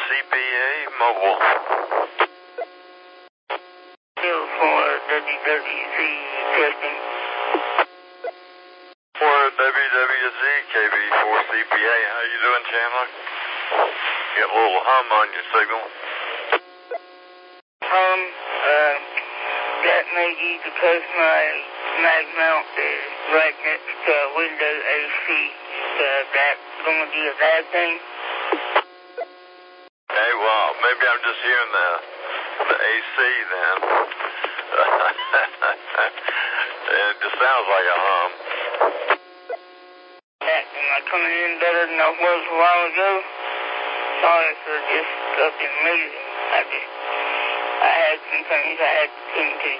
CPA Mobile. Still for WWZ testing. For WWZ KB4CPA. How you doing, Chandler? Get a little hum on your signal. That may be because my mag mount is right next to Windows AC. That's going to be a bad thing. Hey, well, maybe I'm just hearing the AC then. It just sounds like a hum. Am I coming in better than I was a while ago? Sorry for disrupting the meeting. I had some things I had to tend to.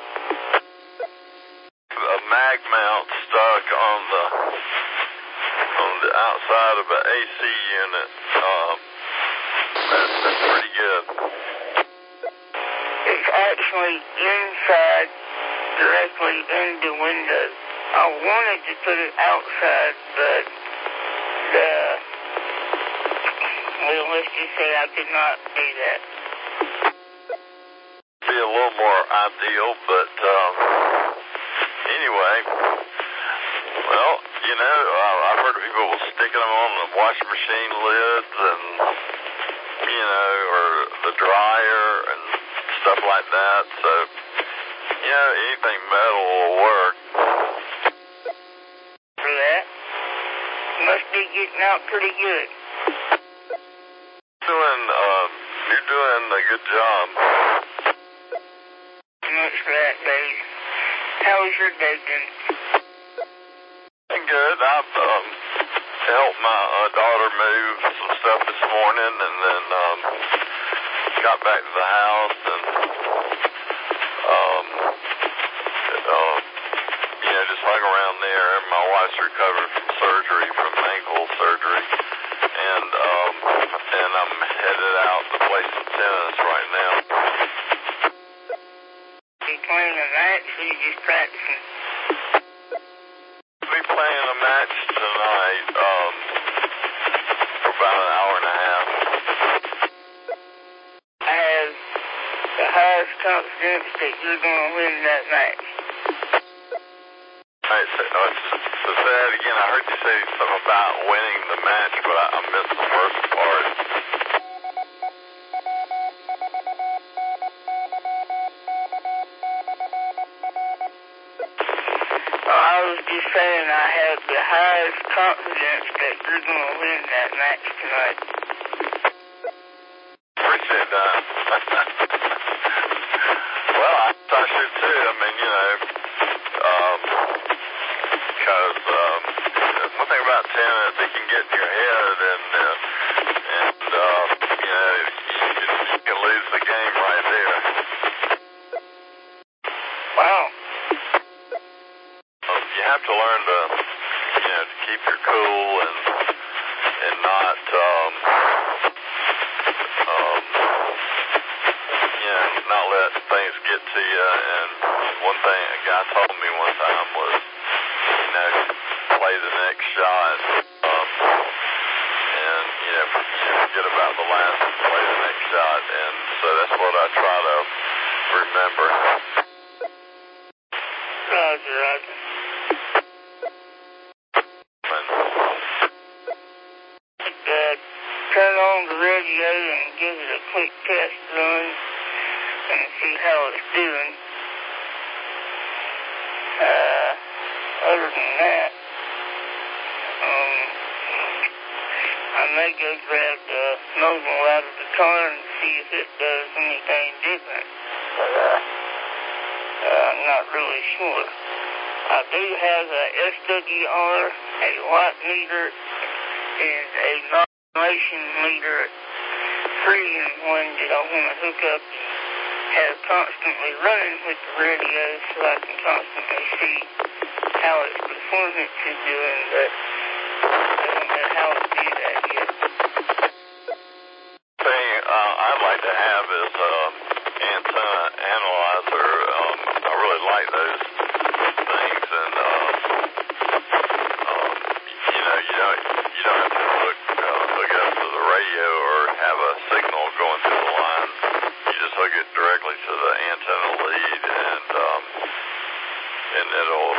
A mag mount stuck on the outside of an AC unit. That's pretty good. It's actually inside, directly into Windows. I wanted to put it outside, but well, let's just say I could not do that. Be a little more ideal, but anyway, well, you know, I've heard of people sticking them on the washing machine lids and, you know, or the dryer and stuff like that. So, you know, anything metal will work. For that, must be getting out pretty good. You're doing a good job. Much for that, Dave. How was your day been? Been good. I've helped my daughter move some stuff this morning, and then got back to the house and you know, just hung around there. My wife's recovered from surgery, from ankle surgery, and I'm headed out to play some tennis right now. You playing a match or you just practicing? I'll be playing a match tonight for about an hour and a half. I have the highest confidence that you're going to win that match. All right, so say that again. I heard you say something about winning the match, but I missed the first part. I was just saying I have the highest confidence that you're going to win that match tonight. Appreciate that. Well, I should too. I mean, you know, because one thing about tennis, it can get in your head, and you know, you can lose the game right there. Wow. You have to learn to, you know, to keep your cool and not, you know, not let things get to you. And one thing a guy told me one time was, you know, play the next shot, and you know, forget about the last and play the next shot. And so that's what I try to remember. Roger. Turn on the radio and give it a quick test run and see how it's doing. Other than that, I may go grab the mobile out of the car and see if it does anything different. But I'm not really sure. I do have a SWR, a watt meter, and a modulation meter, free and one that I want to hook up and have constantly running with the radio so I can constantly see how its performance is doing, but I don't know how to do that yet. Thing I'd like to have is antenna analyzer. I really like those things, and you know, you don't have to hook up to the radio or have a signal go and it'll,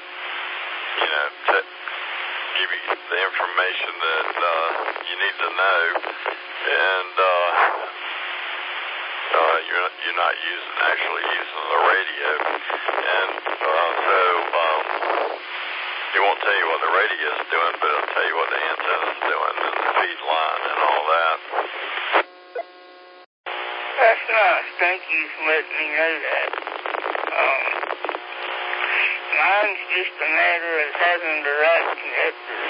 give you the information that you need to know, and you're not actually using the radio, and so it won't tell you what the radio is doing, but it'll tell you what the antenna is doing and the feed line and all that. That's nice. Thank you for letting me know that. Mine's just a matter of having the right connector.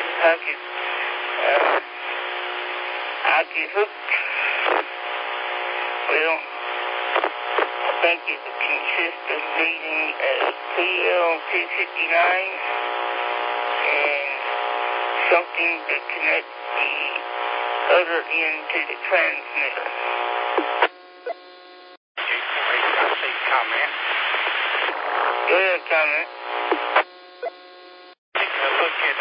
I could hook, well, I think it would consist of needing a PL259 and something to connect the other end to the transmitter. Comment. Go ahead, comment. Look at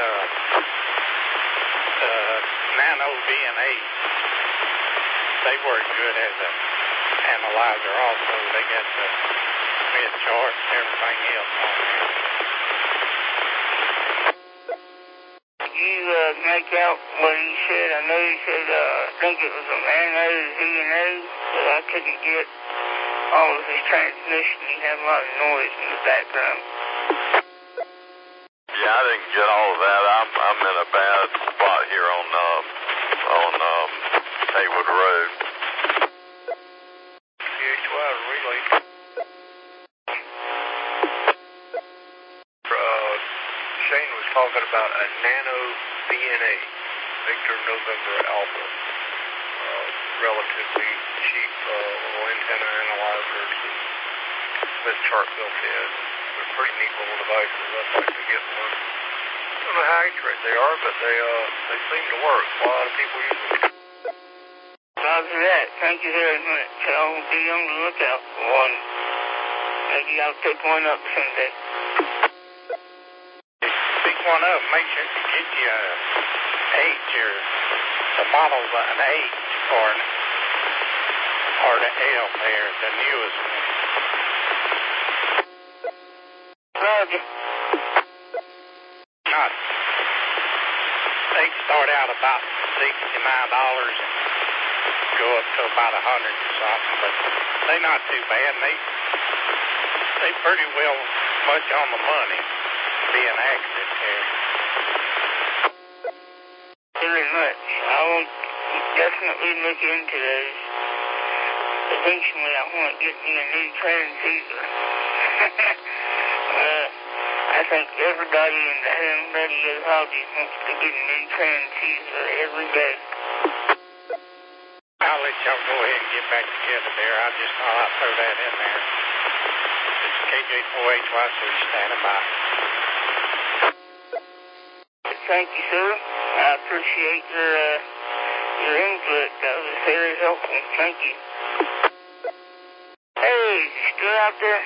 Nano VNA. They work good as an analyzer also. They got the mid-chart and everything else on there. Did you make out what he said? I know he said, I think it was a Nano VNA, but I couldn't get all of his transmission. He had a lot of noise in the background. Yeah, I didn't get all of that. I'm in a bad spot here on Haywood Road. PHY relay. Shane was talking about a Nano VNA, Victor November Alpha. Relatively cheap little antenna analyzers with chart built in. They're pretty neat little devices. I'd like to get one. I don't know how accurate they are, but they seem to work. A lot of people use them. Roger that. Thank you very much. I'll be on the lookout for one. Maybe I'll pick one up someday. Pick one up. Make sure you get you a H or the model an H or the L there, the newest one. Roger. They start out about $69 and go up to about $100 or something, but they're not too bad. They pretty well much on the money being accurate there. Very much. I will definitely look into those. Eventually I want to get me a new transceiver. I think everybody in the home radio hobby wants to get a new transceiver every day. I'll let y'all go ahead and get back together there. I just thought I'd throw that in there. It's KJ4HY2 standing by. Thank you, sir. I appreciate your input. That was very helpful. Thank you. Hey, still out there?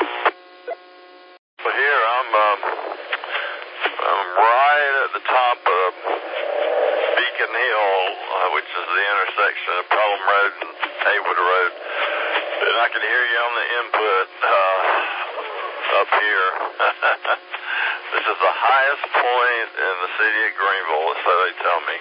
Well, here I'm right at the top of Beacon Hill, which is the intersection of Pelham Road and Haywood Road, and I can hear you on the input up here. This is the highest point in the city of Greenville, so they tell me.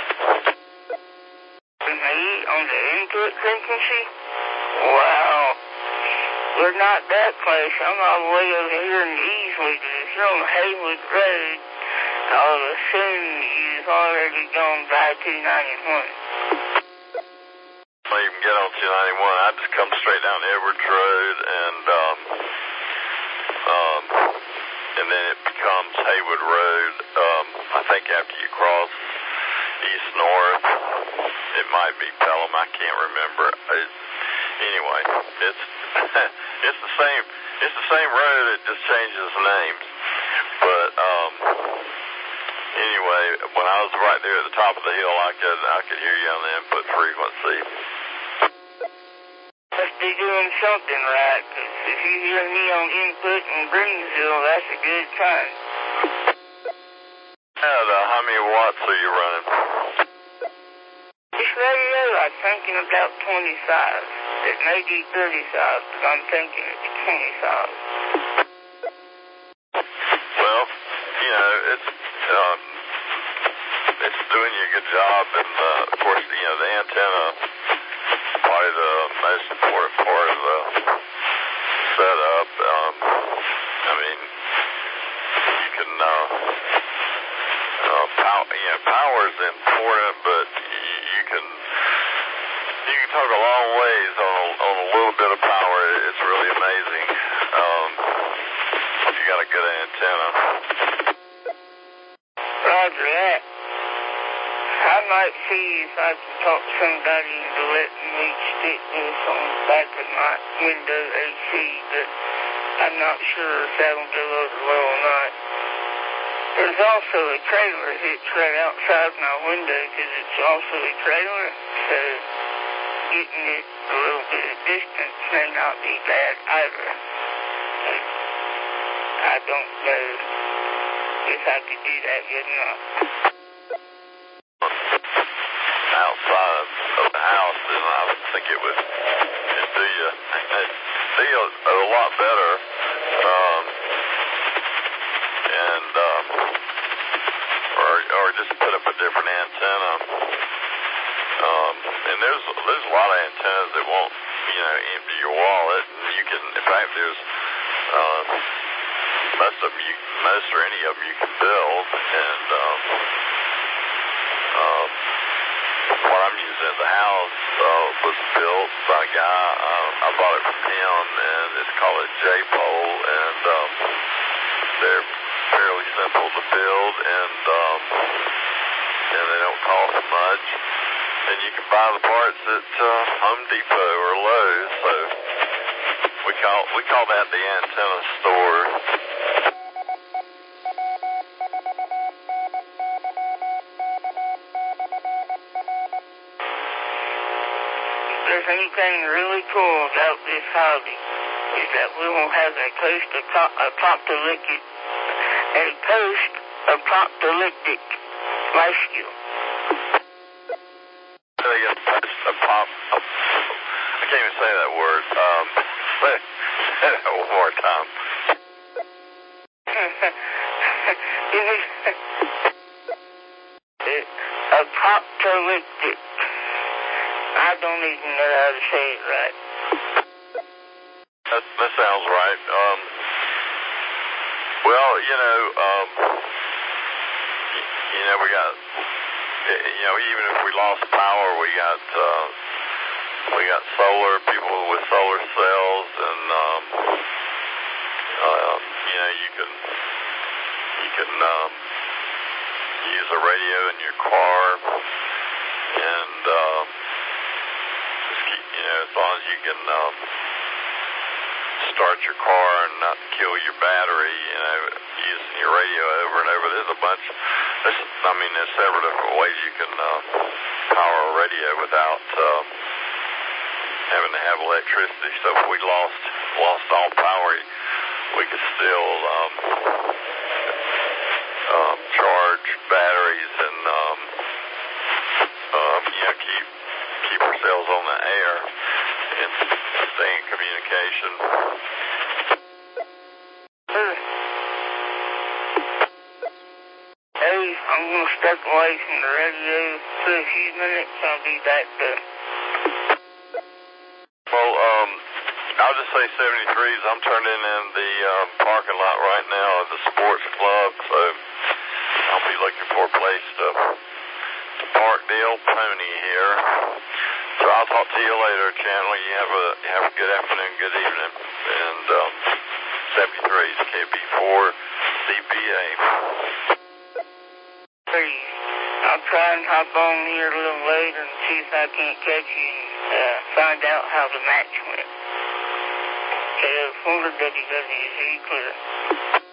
On the input frequency? Wow. We're not that close. I'm all the way over here in the easily, but if you're on Haywood Road, I would assume you've already gone by 291. I even get on 291. I just come straight down Edwards Road, and then it becomes Haywood Road. I think after you cross east-north, it might be Pelham. I can't remember. Anyway, it's it's the same. It's the same road. It just changes names. But anyway, when I was right there at the top of the hill, I could hear you on the input frequency. Must be doing something right, because if you hear me on input in Greensville, that's a good sign. How many watts are you running? This radio, I'm thinking about 25. It may be 35, but I'm thinking it's 25. it's doing you a good job, and of course, the antenna is probably the most important part of the setup. I mean, you can power is important, but you can talk a long ways on a little bit of power. It's really amazing if you got a good antenna. Roger that. I might see if I can talk somebody into letting me stick this on the back of my window AC, but I'm not sure if that'll go over well or not. There's also a trailer hitched right outside my window because it's also a trailer, so getting it a little bit of distance may not be bad either. I don't know if I could do that good or not. Outside of the house, and I think it would just do you a lot better. Or just put up a different antenna. And there's a lot of antennas that won't, empty your wallet. And you can, in fact, there's most or any of them you can build. And what I'm using at the house was built by a guy. I bought it from him, and it's called a J-pole, and they're fairly simple to build, and they don't cost much. And you can buy the parts at Home Depot or Lowe's. So we call that the antenna store. If there's anything really cool about this hobby, is that we will have a post-apocalyptic lifestyle. I can't even say that word. Say that one more time. Apocalyptic. I don't even know how to say it right. That sounds right. Well, we got, even if we lost power, we got solar, people with solar cells, and you can use a radio in your car, and just keep, as long as you can start your car and not kill your battery, using your radio over and over. There's several different ways you can power a radio without having to have electricity. So if we lost all power, we could still charge batteries and keep ourselves on the air and stay in communication. Hey, I'm going to step away from the radio for a few minutes. I'll be back there. Well, I'll just say 73s. I'm turning in the parking lot right now at the sports club, so I'll be looking for a place to park the old pony here. So I'll talk to you later, Chandler. You have a good afternoon, good evening. And 73s, KB4, CPA. I'll try and hop on here a little later and see if I can't catch you and find out how the match went. KO4 WWZ clear.